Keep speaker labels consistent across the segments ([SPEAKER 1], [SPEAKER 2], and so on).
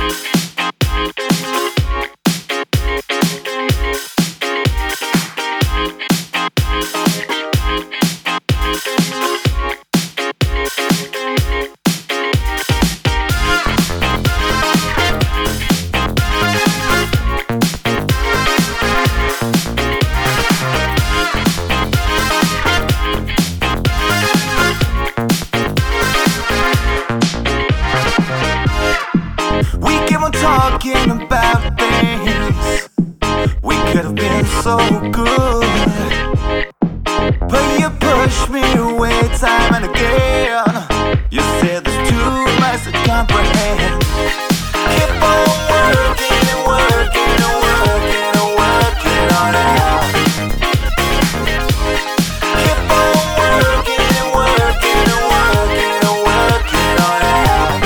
[SPEAKER 1] Talking about things we could have been so good, but you push me away time and again. You said there's too much to comprehend. Keep on working and working and working and working on it. Keep on working and working and working and working on it.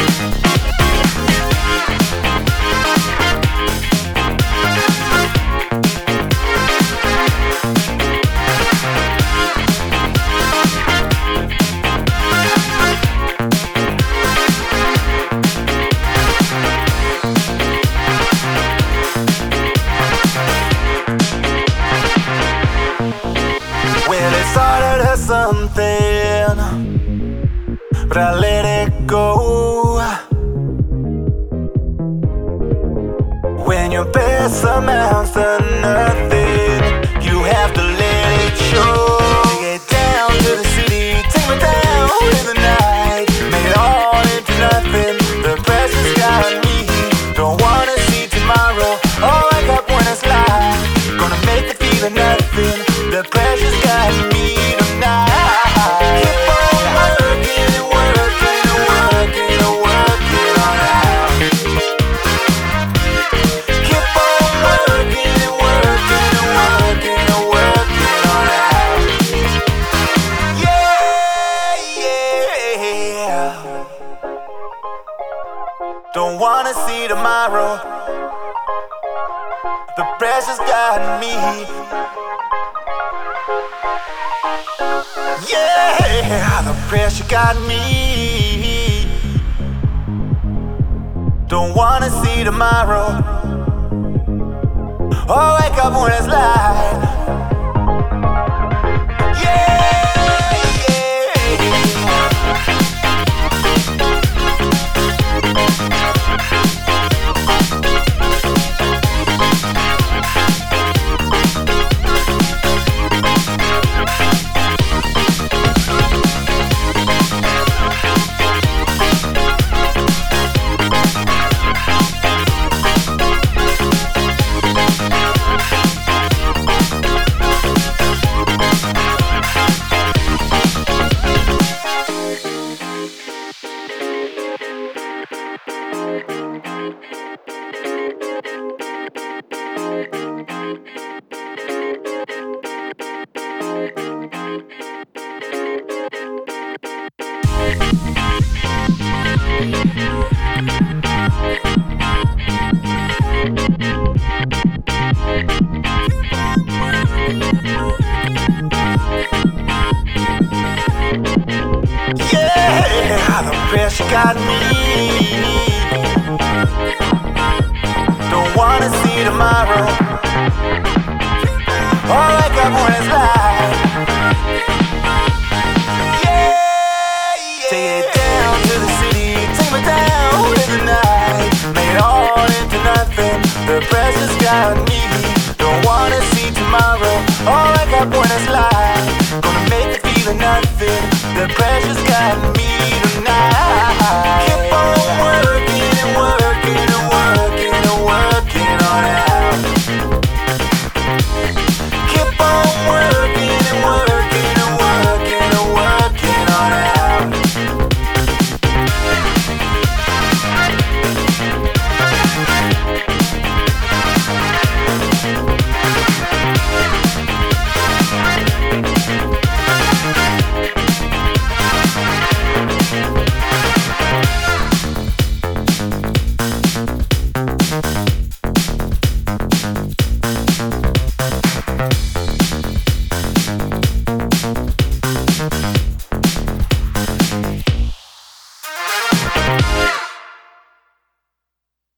[SPEAKER 1] Started as something, but I let it go. When your best amounts to nothing, you have to let it show. Take it down to the city, take me down in the night, make it all into nothing. The pressure's got me, don't wanna see tomorrow. All I got one is life, gonna make the feeling nothing. The pressure's got me. Don't wanna see tomorrow. The pressure's got me. Yeah, the pressure got me. Don't wanna see tomorrow. All I got one is life. Yeah, the pressure got me. Don't wanna see tomorrow. All I got one is life. Take it down to the city, take me down in the night, make it all into nothing. The pressure's got me. Don't wanna see tomorrow. All I got one is life, gonna make it feel nothing.